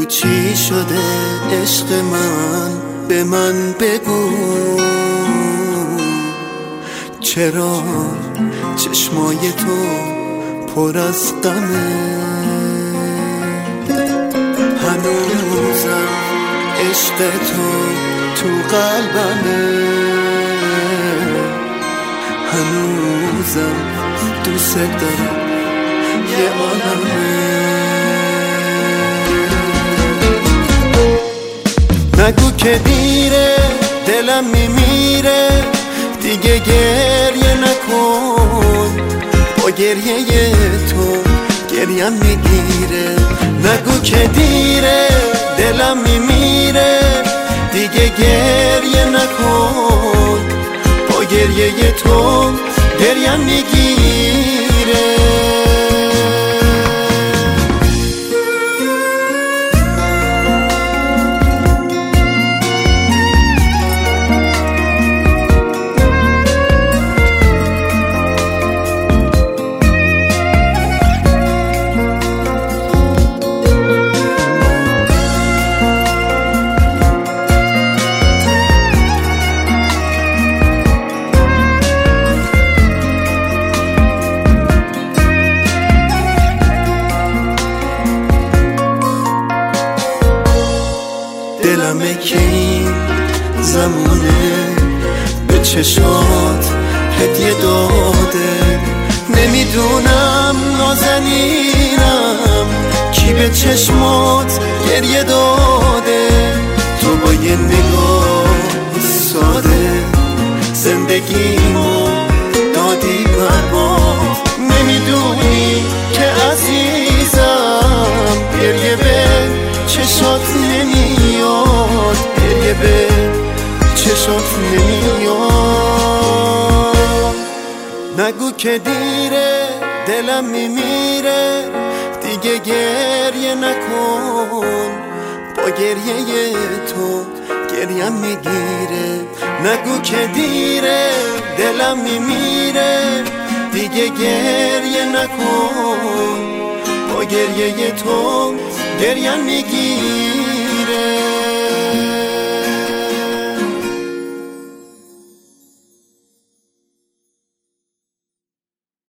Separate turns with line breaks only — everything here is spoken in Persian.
چی شده عشق من، به من بگو چرا چشمای تو پر از غمه. هنوزم عشق تو قلبمه، هنوزم دوست دارم یه عالمه. نگو که دیره دلم میمیره، دیگه گریه نکن، با گریه تو گریم میگیره. نگو که دیره دلم میمیره، دیگه گریه نکن، با گریه تو گریم میگیره. دلمه که این زمونه به چشات هدیه داده، نمیدونم نازنینم کی به چشمات گریه داده. تو با یه نگاه ساده زندگیمو دادی برباد، نمیدونی که عزیزم گریه به چشات نمیاد، گریه به چشات نمیاد. نگو که دیره دلم میمیره، دیگه گریه نکن، با گریه تو گریم میگیره. نگو که دیره دلم میمیره، دیگه گریه نکن، با گریه تو گریم میگیره.